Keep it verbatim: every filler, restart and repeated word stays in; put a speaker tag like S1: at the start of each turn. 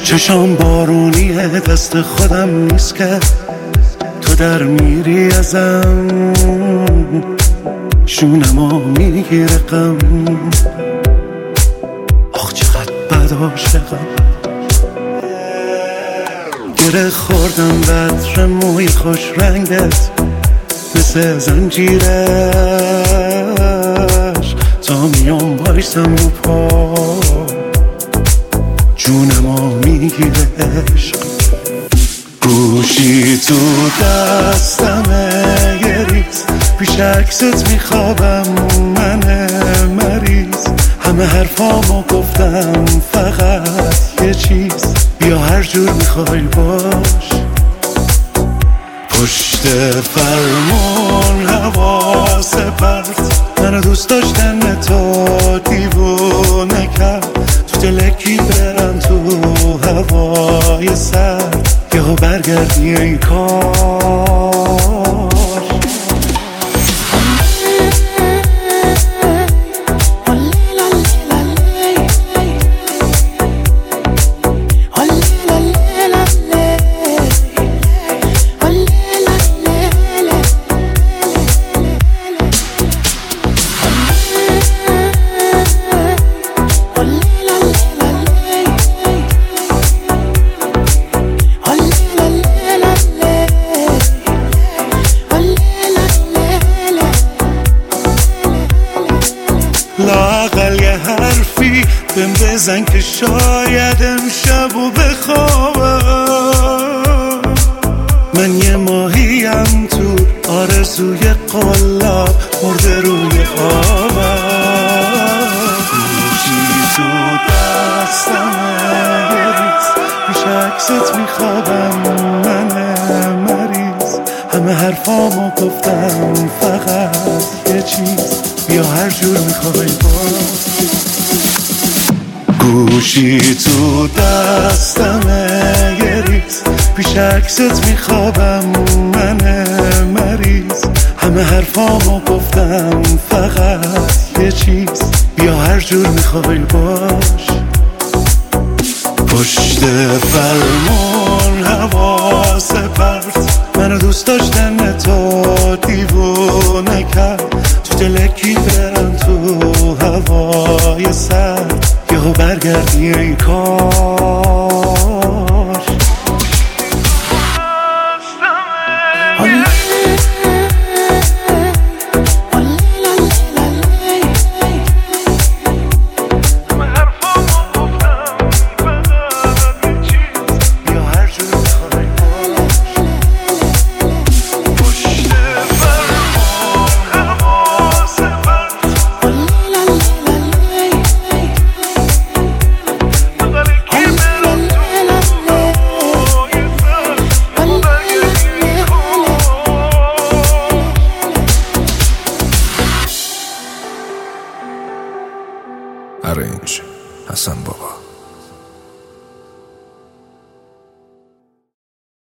S1: چشام بارونیه، دست خودم نیست که تو در میری ازم، شونمو میگیره غم. آخ چقدر بد عاشقم، گره خوردم به عطر موی خوش رنگت، مثل زنجیرش تا میام بایستم رو پا، جونمو میگیره عشق. گوشی تو دستمه یه ریز، پیش عکست میخوابم من مریض. همه حرفامو گفتم فقط یه چیز، بیا هر جور میخوای باش. پشت فرمون حواس پرت، منو دوست داشتن تو دیوونه کرد. تو دلکی برم تو هوای سرد، یهو برگردی این کار. لااقل یه حرفی بهم بزن که شاید امشبو بخوابم. من یه ماهیم تو آرزوی قلاب، مرده روی آبم. گوشی تو دستمه یه ریز، پیش عکست میخوابم من مریض. همه حرفامو گفتم فقط یه چیز، بیا هر جور میخوای باز. گوشی تو دستمه یه ریز، پیش عکست میخوابم من مریض. همه حرفامو گفتم فقط یه چیز، بیا هر جور میخوای باش. پشت فرمون حواس پرت، منو دوست داشتن تو دیوونه کرد. تو دلکی برم تو هوای سرد، یهو برگردی این کار.
S2: Arrange حسن بابا.